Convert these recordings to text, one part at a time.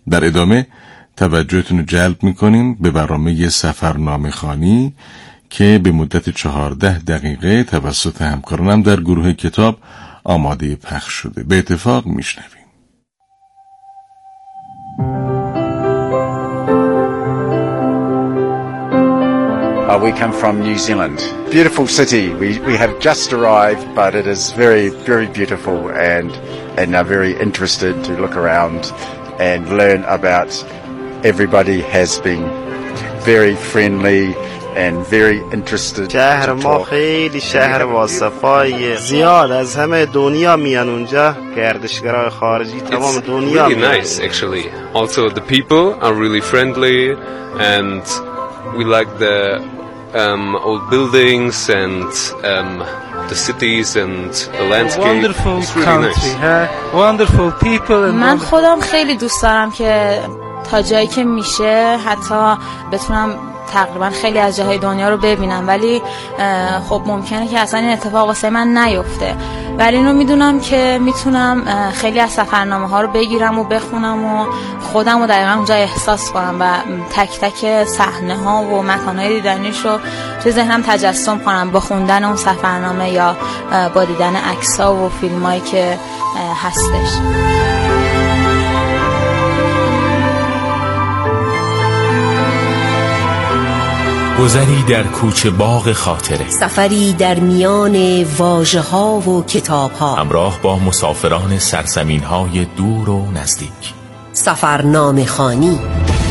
در ادامه توجهتون رو جلب میکنیم به برنامه سفرنامه خوانی که به مدت 14 دقیقه توسط همکارانم در گروه کتاب آماده پخش شده. به اتفاق میشنویم. We come from New Zealand. Beautiful city. We have just arrived, but it is very, very beautiful, and are very interested to look around and learn about. Everybody has been very friendly and very interested. شهر ما خیلی شهر باصفاییه. زیاد از همه دنیا میان اونجا. گردشگرای خارجی تمام دنیا میان. It's really nice actually. Also the people are really friendly and we like the old buildings and the cities and the landscape. Wonderful it's really country, nice. Wonderful people and من خودم خیلی دوست دارم که تا جایی که میشه حتی بتونم تقریبا خیلی از جاهای دنیا رو ببینم، ولی خب ممکنه که اصلا این اتفاق واسه من نیفته، ولی اینو میدونم که میتونم خیلی از سفرنامه ها رو بگیرم و بخونم و خودم رو دقیقا اونجا احساس کنم و تک تک صحنه ها و مکانهای دیدنیش رو توی ذهنم تجسم کنم با خوندن اون سفرنامه یا با دیدن عکس‌ها و فیلمایی که هستش. گذری در کوچه باغ خاطره، سفری در میان واژه‌ها و کتاب‌ها، همراه با مسافران سرزمین‌های دور و نزدیک. سفرنامه خوانی.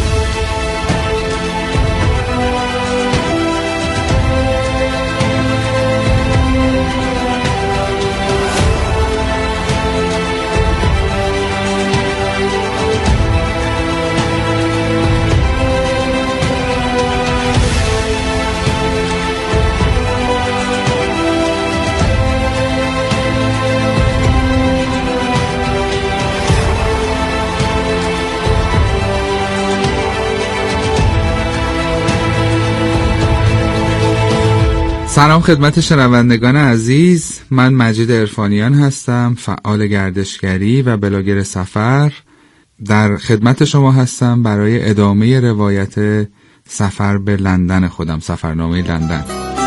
سلام خدمت شنوندگان عزیز، من مجید عرفانیان هستم، فعال گردشگری و بلاگر سفر. در خدمت شما هستم برای ادامه روایت سفر به لندن خودم، سفرنامه لندن.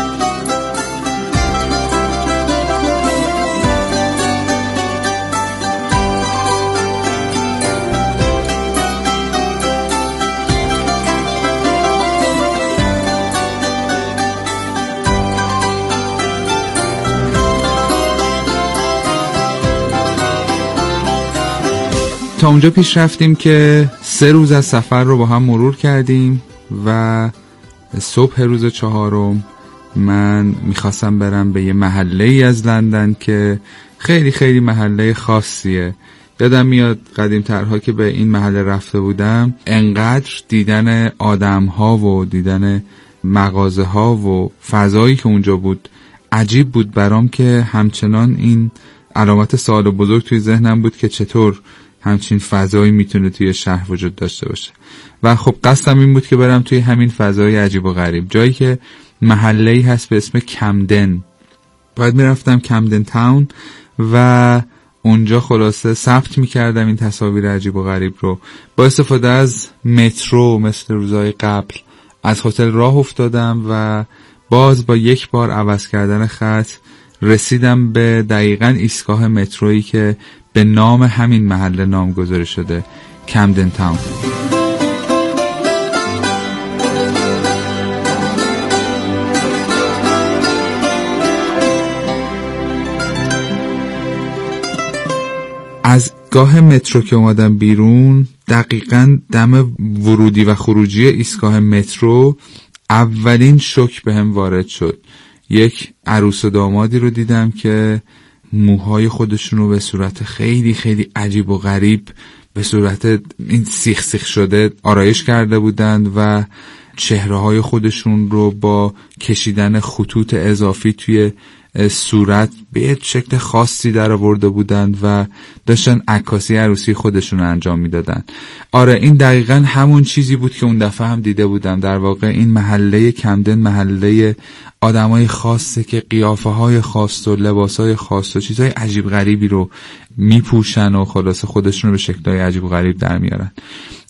تا اونجا پیش رفتیم که 3 روز از سفر رو با هم مرور کردیم و صبح روز 4 من میخواستم برم به یه محله ای از لندن که خیلی خیلی محله خاصیه. یادم میاد قدیم ترها که به این محله رفته بودم انقدر دیدن آدم ها و دیدن مغازه ها و فضایی که اونجا بود عجیب بود برام که همچنان این علامت سوال بزرگ توی ذهنم بود که چطور همچین فضایی میتونه توی شهر وجود داشته باشه. و خب قصدم این بود که برم توی همین فضای عجیب و غریب، جایی که محله‌ای هست به اسم کمدن. باید میرفتم کمدن تاون و اونجا خلاصه ثبت میکردم این تصاویر عجیب و غریب رو. با استفاده از مترو مثل روزهای قبل از هتل راه افتادم و باز با یک بار عوض کردن خط رسیدم به دقیقاً ایستگاه مترویی که به نام همین محله نامگذاری شده، کمدن تاون. از گاه مترو که اومدم بیرون دقیقاً دم ورودی و خروجی ایستگاه مترو اولین شوک بهم وارد شد. یک عروس و دامادی رو دیدم که موهای خودشون رو به صورت خیلی خیلی عجیب و غریب به صورت این سیخ سیخ شده آرایش کرده بودند و چهره‌های خودشون رو با کشیدن خطوط اضافی توی صورت به یک شکل خاصی در آورده بودند و داشتن عکاسی عروسی خودشون رو انجام میدادن. آره این دقیقاً همون چیزی بود که اون دفعه هم دیده بودم. در واقع این محله کمدن محله آدمای خاصه که قیافه‌های خاص و لباسای خاص و چیزای عجیب غریبی رو میپوشن و خلاصه خودشون رو به شکل‌های عجیب و غریب در میارن.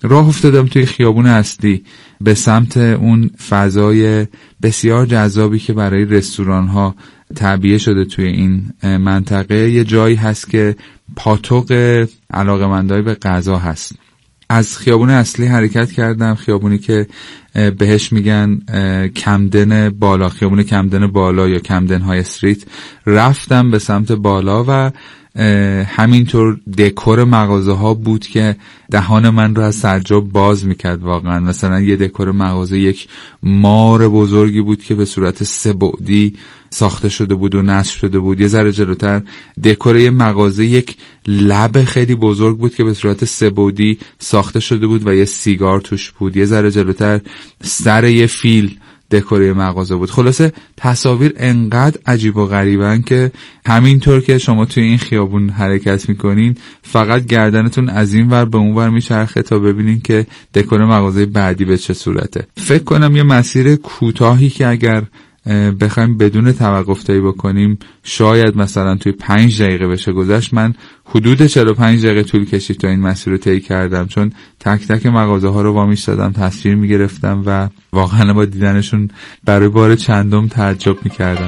راه افتادم توی خیابون اصلی به سمت اون فضای بسیار جذابی که برای رستوران ها تعبیه شده توی این منطقه. یه جایی هست که پاتوق علاقه‌مندای به غذا هست. از خیابون اصلی حرکت کردم، خیابونی که بهش میگن کمدن بالا، خیابون کمدن بالا یا کمدن های استریت. رفتم به سمت بالا و همینطور دکور مغازه ها بود که دهان من رو از سرجاب باز میکرد. واقعا مثلا یه دکور مغازه یک مار بزرگی بود که به صورت 3 بعدی ساخته شده بود و نصب شده بود. یه ذره جلوتر دکور یه مغازه یک لب خیلی بزرگ بود که به صورت 3 بعدی ساخته شده بود و یه سیگار توش بود. یه ذره جلوتر سر یه فیل دکوره مغازه بود. خلاصه تصاویر انقدر عجیب و غریبن که همینطور که شما توی این خیابون حرکت میکنین فقط گردنتون از این ور به اون ور میچرخه تا ببینین که دکور مغازه بعدی به چه صورته. فکر کنم یه مسیر کوتاهی که اگر بخوایم بدون توقف طی بکنیم شاید مثلا توی 5 دقیقه بشه گذشت. من حدود 45 دقیقه طول کشید تا این مسیر رو طی کردم، چون تک تک مغازه ها رو وامیستادم، تصویر میگرفتم و واقعا با دیدنشون برای بار چندم تعجب میکردم.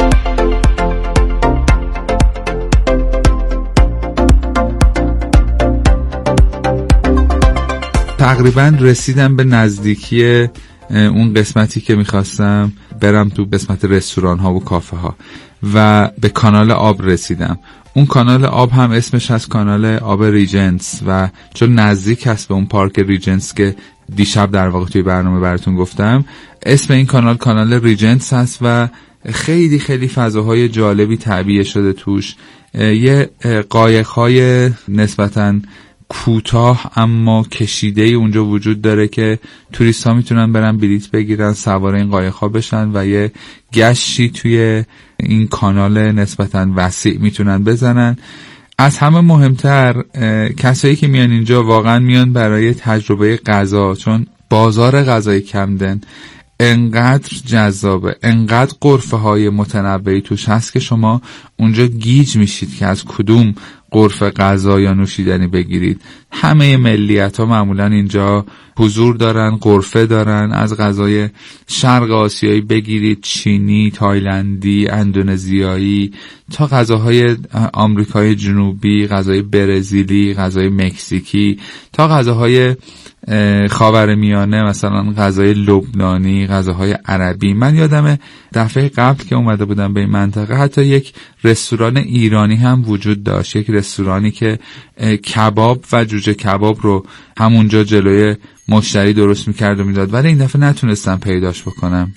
تقریبا رسیدم به نزدیکی اون قسمتی که میخواستم برم تو قسمت رستوران ها و کافه ها و به کانال آب رسیدم. اون کانال آب هم اسمش هست کانال آب ریجنس و چون نزدیک هست به اون پارک ریجنس که دیشب در واقع توی برنامه براتون گفتم، اسم این کانال کانال ریجنس هست و خیلی خیلی فضاهای جالبی تعبیه شده توش. یه قایق‌های نسبتاً کوتاه اما کشیده اونجا وجود داره که توریست ها میتونن برن بلیط بگیرن، سوار این قایق ها بشن و یه گشتی توی این کانال نسبتاً وسیع میتونن بزنن. از همه مهمتر کسایی که میان اینجا واقعا میان برای تجربه غذا، چون بازار غذای کمدن انقدر جذابه، انقدر غرفه های متنوعی توش هست که شما اونجا گیج میشید که از کدوم غرفه غذا یا نوشیدنی بگیرید. همه ملیت ها معمولا اینجا حضور دارن، غرفه دارن. از غذای شرق آسیایی بگیرید، چینی، تایلندی، اندونزیایی، تا غذاهای آمریکای جنوبی، غذای برزیلی، غذای مکزیکی، تا غذاهای خاورمیانه مثلا غذای لبنانی، غذاهای عربی. من یادمه دفعه قبل که اومده بودم به این منطقه حتی یک رستوران ایرانی هم وجود داشت، یک رستورانی که کباب و جوجه کباب رو همونجا جلوی مشتری درست میکرد و میداد، ولی این دفعه نتونستم پیداش بکنم.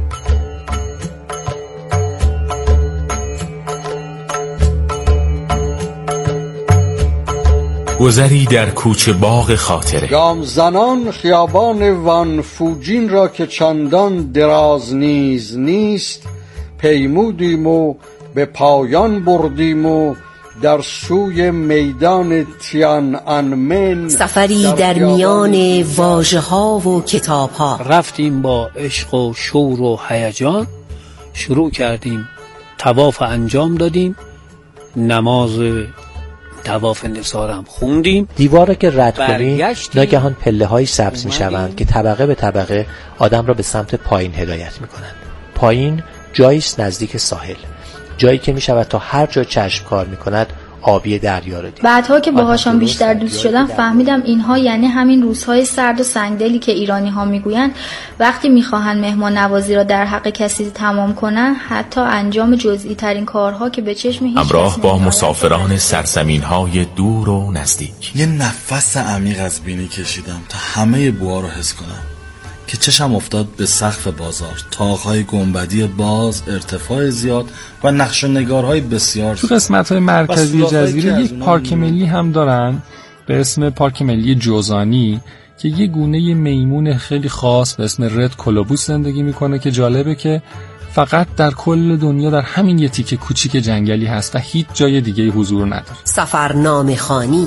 گذری در کوچه باغ خاطره. گام زنان خیابان وان فوجین را که چندان دراز نیز نیست پیمودیم و به پایان بردیم و در سوی میدان تیان انمن سفری در میان واژه ها و کتاب ها. رفتیم با عشق و شور و هیجان، شروع کردیم طواف انجام دادیم، نماز طواف نثارم خوندیم. دیواره که رد کنیم ناگهان پله های سبز می شوند که طبقه به طبقه آدم را به سمت پایین هدایت می کنند. پایین جاییست نزدیک ساحل، جایی که می شود تا هر جا چشم کار می کند آبی دریا را دید. بعدها که باهاشان بیشتر دوست شدم فهمیدم اینها یعنی همین روزهای سرد و سنگدلی که ایرانی ها میگویند وقتی میخواهند مهمان نوازی را در حق کسی تمام کنند حتی انجام جزئی ترین کارها که به چشم هیچ همراه با مسافران سرزمین های دور و نزدیک. یه نفس عمیق از بینی کشیدم تا همه بوها رو حس کنم که چشم افتاد به سقف بازار، طاق‌های گنبدی باز، ارتفاع زیاد و نقش و نگارهای بسیار. تو قسمت‌های مرکزی جزیره یک پارک ملی هم دارن به اسم پارک ملی جوزانی که یه گونه میمون خیلی خاص به اسم رد کولوبوس زندگی میکنه که جالبه که فقط در کل دنیا در همین یه تیکه کوچیک جنگلی هست و هیچ جای دیگه حضور نداره. سفرنامه خوانی.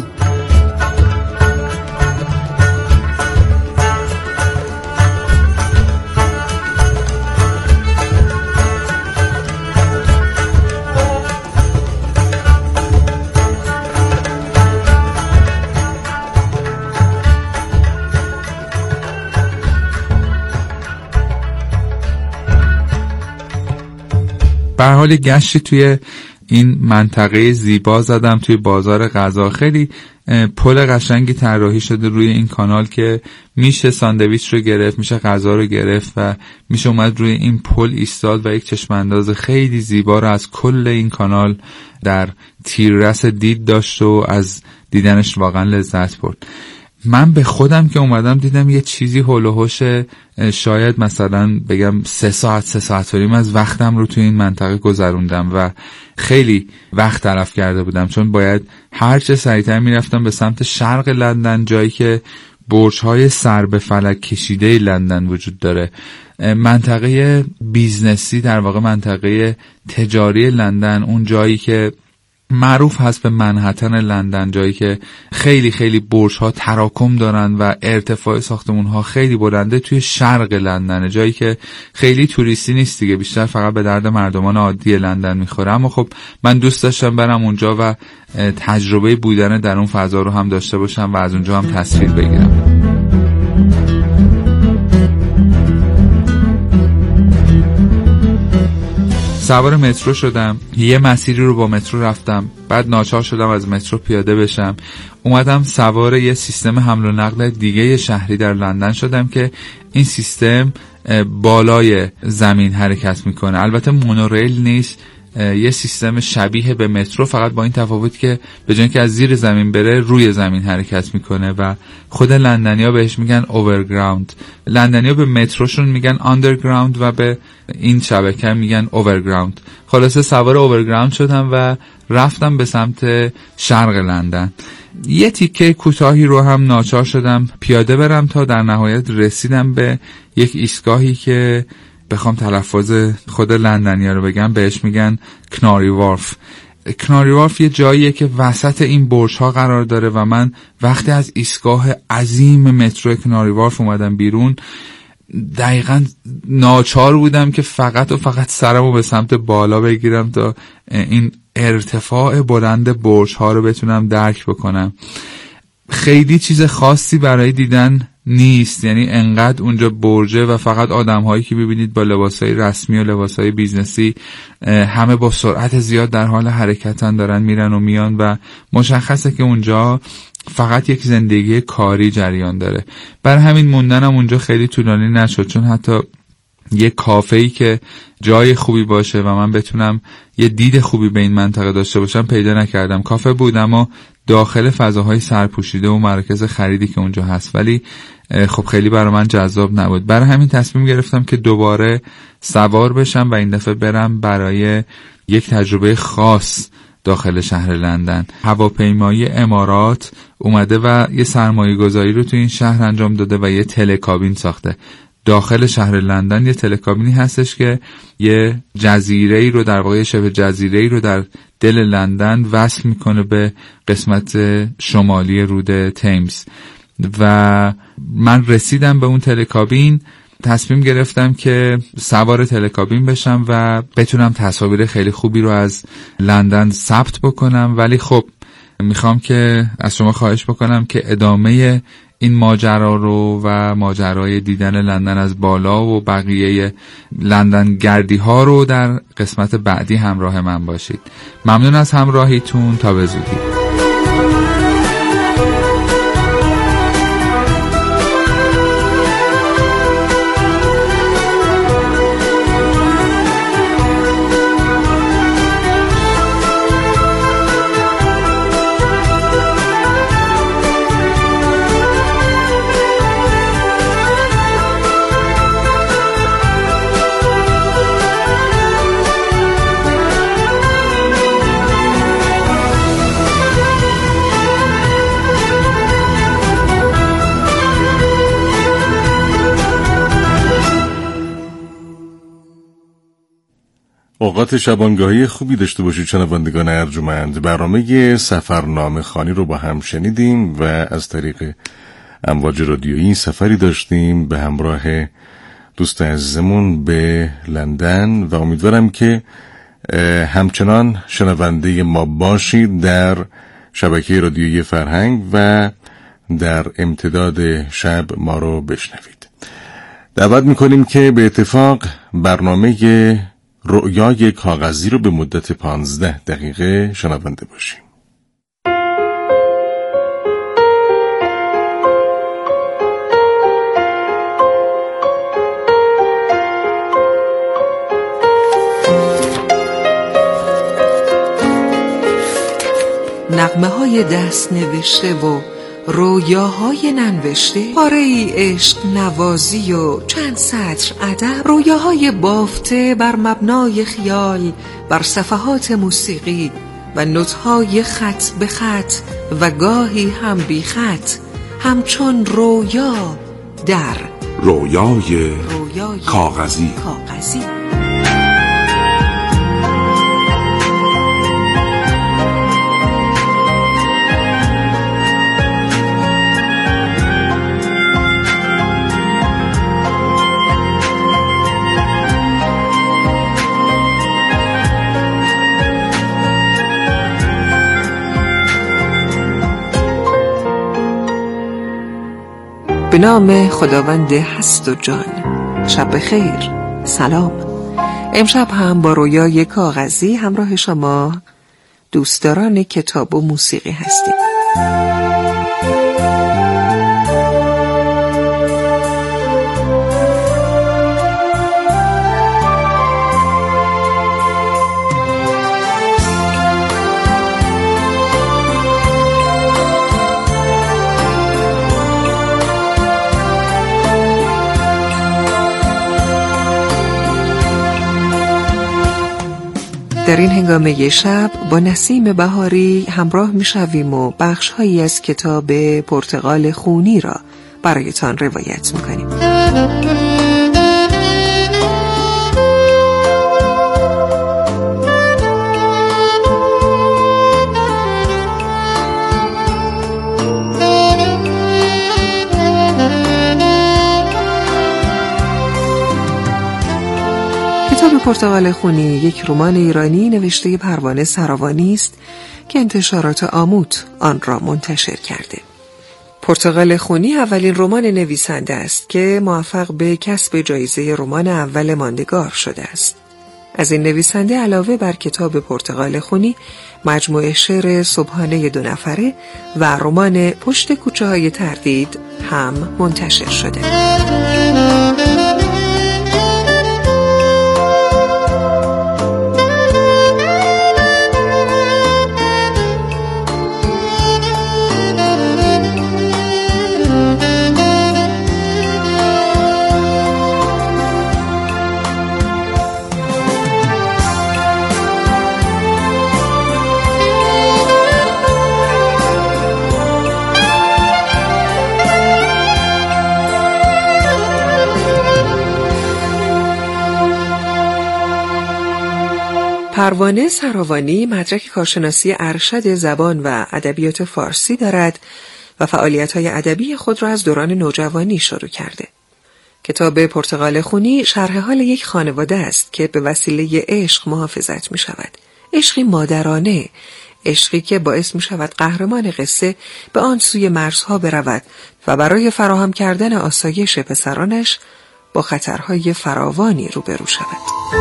به هر حال گشتی توی این منطقه زیبا زدم، توی بازار غذا. خیلی پل قشنگی طراحی شده روی این کانال که میشه ساندویچ رو گرفت، میشه غذا رو گرفت و میشه اومد روی این پل ایستاد و یک چشم انداز خیلی زیبا رو از کل این کانال در تیررس دید داشت و از دیدنش واقعا لذت برد. من به خودم که اومدم دیدم یه چیزی هول و هوش شاید مثلا بگم 3 ساعت و نیم از وقتم رو توی این منطقه گذروندم و خیلی وقت تلف کرده بودم، چون باید هر چه سریعتر میرفتم به سمت شرق لندن، جایی که برج‌های سر به فلک کشیده لندن وجود داره. منطقه بیزنسی، در واقع منطقه تجاری لندن، اون جایی که معروف هست به منهتن لندن، جایی که خیلی خیلی برج‌ها تراکم دارن و ارتفاع ساختمان‌ها خیلی بلنده، توی شرق لندن، جایی که خیلی توریستی نیست دیگه، بیشتر فقط به درد مردمان عادی لندن میخوره. اما خب من دوست داشتم برم اونجا و تجربه بودن در اون فضا رو هم داشته باشم و از اونجا هم تصویر بگیرم. سوار مترو شدم، یه مسیری رو با مترو رفتم، بعد ناچار شدم از مترو پیاده بشم، اومدم سوار یه سیستم حمل و نقل دیگه شهری در لندن شدم که این سیستم بالای زمین حرکت میکنه. البته مونوریل نیست، یه سیستم شبیه به مترو، فقط با این تفاوت که به جای اینکه از زیر زمین بره روی زمین حرکت میکنه و خود لندنیا بهش میگن اوورگراوند. لندنیا به متروشون میگن آندرگراوند و به این شبکه میگن اوورگراوند. خلاصه سوار اوورگراوند شدم و رفتم به سمت شرق لندن. یه تیکه کوتاهی رو هم ناچار شدم پیاده برم تا در نهایت رسیدم به یک ایستگاهی که بخوام تلفظ خود لندنیا رو بگم بهش میگن کناری وارف. کناری وارف یه جاییه که وسط این برج‌ها قرار داره و من وقتی از ایستگاه عظیم مترو کناری وارف اومدم بیرون دقیقاً ناچار بودم که فقط و فقط سرمو به سمت بالا بگیرم تا این ارتفاع بلند برج‌ها رو بتونم درک بکنم. خیلی چیز خاصی برای دیدن نیست، یعنی انقدر اونجا برجه و فقط آدم‌هایی که ببینید با لباسای رسمی و لباسای بیزنسی، همه با سرعت زیاد در حال حرکتن، دارن میرن و میان و مشخصه که اونجا فقط یک زندگی کاری جریان داره. بر همین موندنم اونجا خیلی طولانی نشد، چون حتی یه کافه‌ای که جای خوبی باشه و من بتونم یه دید خوبی به این منطقه داشته باشم پیدا نکردم. کافه بود اما داخل فضاهای سرپوشیده و مراکز خریدی که اونجا هست، ولی خب خیلی برای من جذاب نبود. برای همین تصمیم گرفتم که دوباره سوار بشم و این دفعه برم برای یک تجربه خاص داخل شهر لندن. هواپیمایی امارات اومده و یه سرمایه گذاری رو تو این شهر انجام داده و یه تلکابین ساخته. داخل شهر لندن یه تلکابینی هستش که یه جزیره‌ای رو، در واقع شبه جزیره‌ای رو در دل لندن وصل میکنه به قسمت شمالی رود تیمز و من رسیدم به اون تلکابین. تصمیم گرفتم که سوار تلکابین بشم و بتونم تصاویر خیلی خوبی رو از لندن ثبت بکنم، ولی خب میخوام که از شما خواهش بکنم که ادامه این ماجرا رو و ماجرای دیدن لندن از بالا و بقیه لندن گردی ها رو در قسمت بعدی همراه من باشید. ممنون از همراهیتون، تا به زودی. اوقات شبانگاهی خوبی داشته باشید شنوندگان ارجمند. برنامه سفرنامه خوانی رو با هم شنیدیم و از طریق امواج رادیویی سفری داشتیم به همراه دوست عزیزمون به لندن و امیدوارم که همچنان شنونده ما باشید در شبکه رادیویی فرهنگ و در امتداد شب ما رو بشنوید. دعوت میکنیم که به اتفاق برنامه رؤیای کاغذی رو به مدت 15 دقیقه شنونده باشیم. نغمه های دست نوشته و رویاهای ننوشته، پاره ای عشق نوازی و چند سطر ادب، رویاهای بافته بر مبنای خیال بر صفحات موسیقی و نوت‌های خط به خط و گاهی هم بی خط، همچون رویا در رویای کاغذی. به نام خداوند هست و جان. شب بخیر. سلام. امشب هم با رویای کاغذی همراه شما دوستداران کتاب و موسیقی هستیم. در این هنگامه شب با نسیم بهاری همراه می شویم و بخش‌هایی از کتاب پرتقال خونی را برایتان روایت می کنیم. کتاب پرتقال خونی یک رمان ایرانی نوشته پروانه سراوانی است که انتشارات آموت آن را منتشر کرده. پرتقال خونی اولین رمان نویسنده است که موفق به کسب جایزه رمان اول ماندگار شده است. از این نویسنده علاوه بر کتاب پرتقال خونی، مجموعه شعر صبحانه 2 نفره و رمان پشت کوچه های تردید هم منتشر شده. پروانه سراوانی مدرک کارشناسی ارشد زبان و ادبیات فارسی دارد و فعالیت‌های ادبی خود را از دوران نوجوانی شروع کرده. کتاب پرتقال خونی شرح حال یک خانواده است که به وسیله عشق محافظت می شود. عشقی مادرانه، عشقی که باعث می شود قهرمان قصه به آن سوی مرزها برود و برای فراهم کردن آسایش پسرانش با خطرهای فراوانی روبرو شود.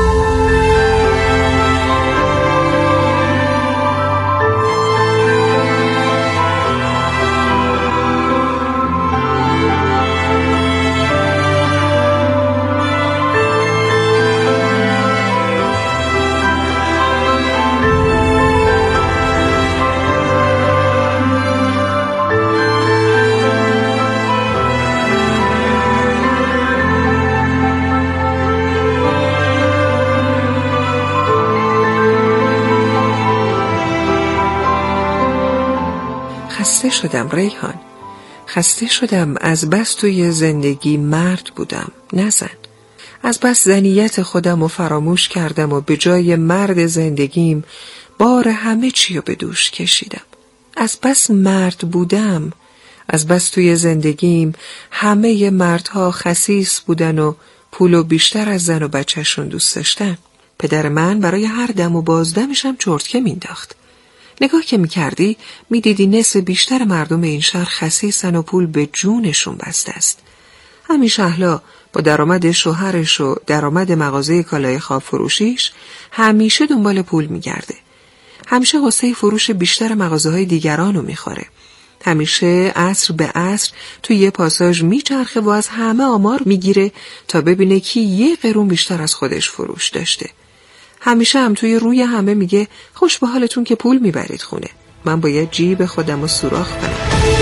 خسته شدم ریحان، خسته شدم از بس توی زندگی مرد بودم نه زن. از بس زنیت خودم رو فراموش کردم و به جای مرد زندگیم بار همه چی رو به دوش کشیدم. از بس مرد بودم، از بس توی زندگیم همه مردها خسیس بودن و پولو بیشتر از زن و بچه‌شون دوست داشتن. پدر من برای هر دم و بازدمشم چرتکه مینداخت. نگاه که میکردی میدیدی نصف بیشتر مردم این شهر خسیسن و پول به جونشون بسته است. همین شهلا با درآمد شوهرش و درآمد مغازه کالای خواب فروشیش همیشه دنبال پول میگرده. همیشه قصه فروش بیشتر مغازه‌های دیگرانو میخوره. همیشه عصر به عصر تو یه پاساژ میچرخه و از همه آمار میگیره تا ببینه کی 1 قرون بیشتر از خودش فروش داشته. همیشه هم توی روی همه میگه خوش به حالتون که پول میبرید خونه. من باید جیب خودمو سوراخ کنم.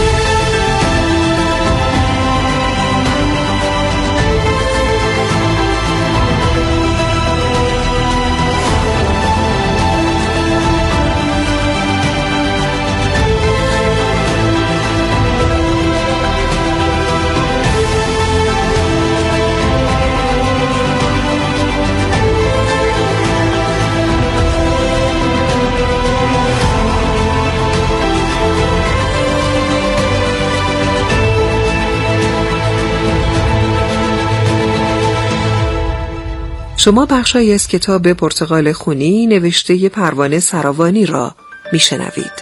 شما بخشایی از کتاب پرتقال خونی نوشته پروانه سراوانی را میشنوید.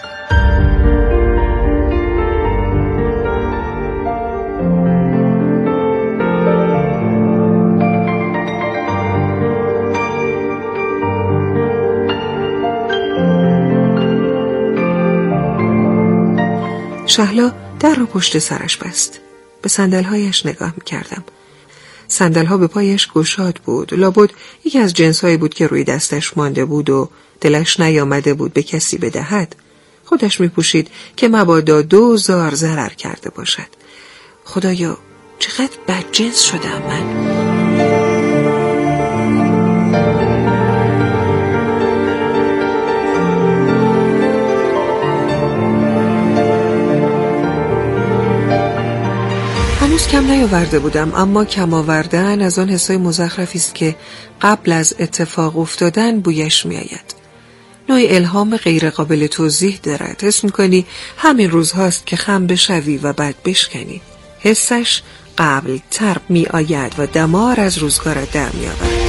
شهلا در رو پشت سرش بست. به صندل‌هایش نگاه می‌کردم. صندل‌ها به پایش گشاد بود. لابد یکی از جنس‌هایی بود که روی دستش مانده بود و دلش نیامده بود به کسی بدهد. خودش می‌پوشید که مبادا 2000 ضرر کرده باشد. خدایا چقدر بدجنس شدم من. کم نیاورده بودم، اما کم آوردن از آن حسای مزخرفی است که قبل از اتفاق افتادن بویش میآید. نوع الهام غیر قابل توضیح دارد. حس میکنی همین روزهاست که خم بشوی و بعد بشکنی. حسش قبل تر میآید و دمار از روزگارت در میآورد.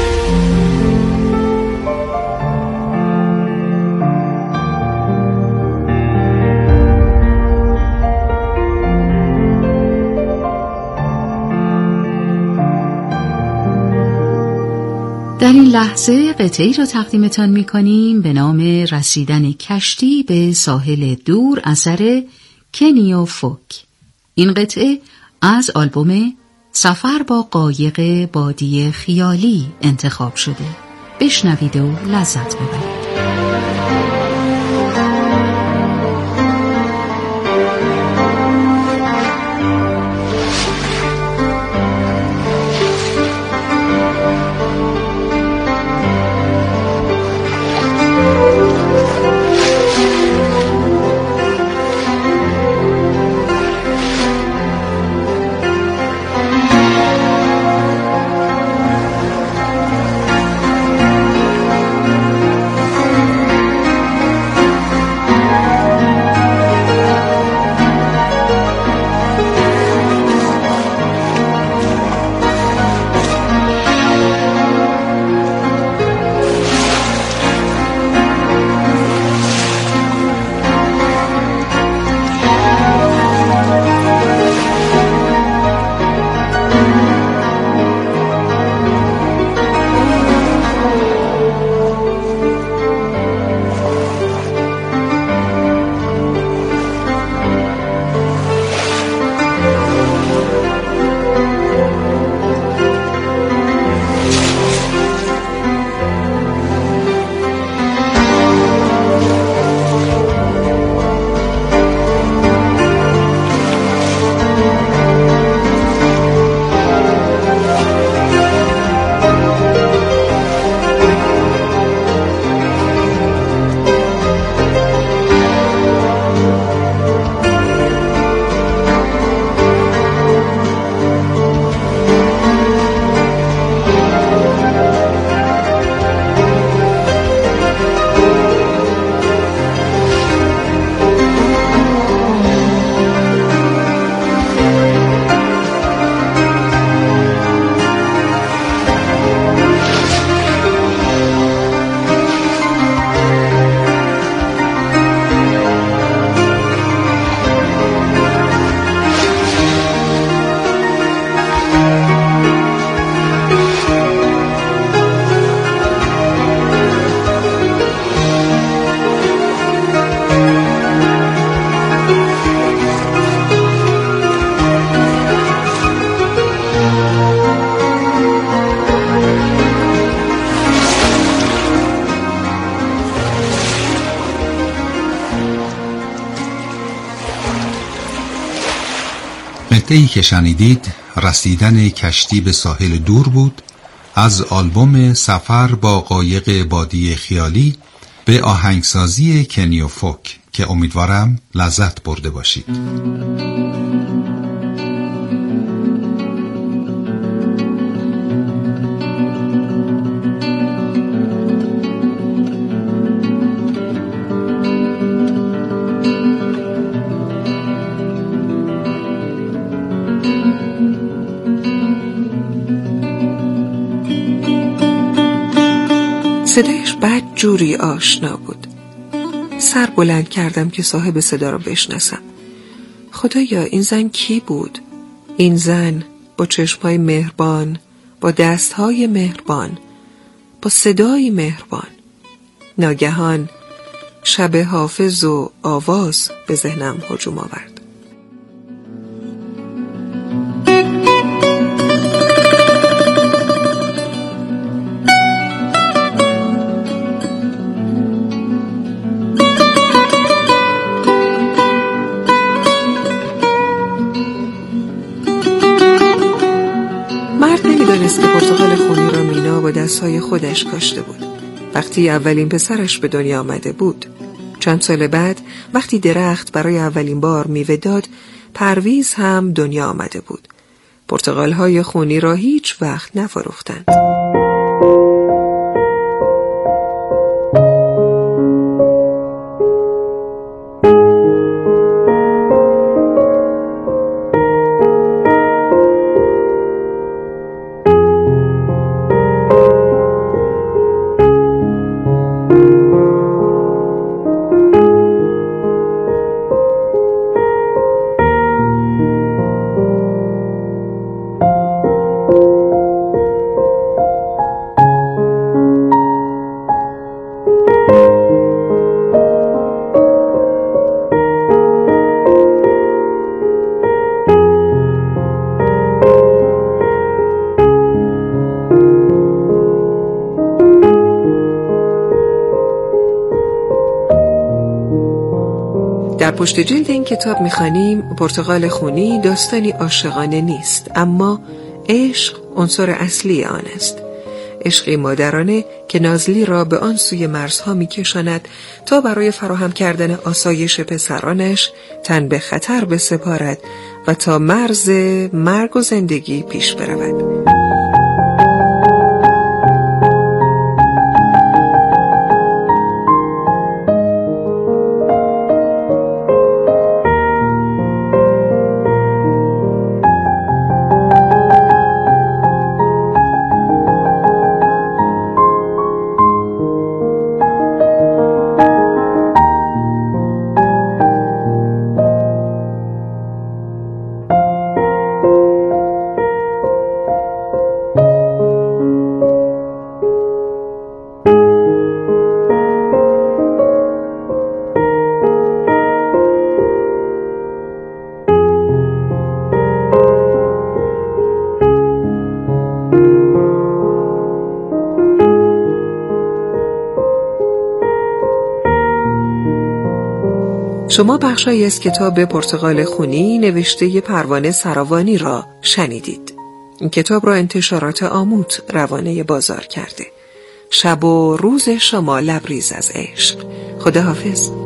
در این لحظه قطعی را تقدیمتان می‌کنیم به نام رسیدن کشتی به ساحل دور اثر کنیو فوک. این قطعه از آلبوم سفر با قایق بادی خیالی انتخاب شده. بشنوید و لذت ببرید. قطعه‌ای که شنیدید رسیدن کشتی به ساحل دور بود از آلبوم سفر با قایق بادی خیالی به آهنگسازی کنی و فوک که امیدوارم لذت برده باشید. صدایش بد جوری آشنا بود. سر بلند کردم که صاحب صدا رو بشناسم. خدایا این زن کی بود؟ این زن با چشمهای مهربان، با دستهای مهربان، با صدای مهربان. ناگهان شب حافظ و آواز به ذهنم هجوم آورد. که پرتقال خونی را مینا با دستهای خودش کاشته بود وقتی اولین پسرش به دنیا آمده بود. چند سال بعد وقتی درخت برای اولین بار میوه داد، پرویز هم دنیا آمده بود. پرتقال‌های خونی را هیچ وقت نفروختند. در پشت جلد این کتاب می‌خوانیم پرتقال خونی داستانی عاشقانه نیست، اما عشق عنصر اصلی آن است. عشقی مادرانه که نازلی را به آن سوی مرزها می‌کشاند تا برای فراهم کردن آسایش پسرانش تن به خطر بسپارد و تا مرز مرگ و زندگی پیش برود. شما بخشی از کتاب پرتقال خونی نوشته پروانه سراوانی را شنیدید. این کتاب را انتشارات آموت روانه بازار کرده. شب و روز شما لبریز از عشق. خداحافظ.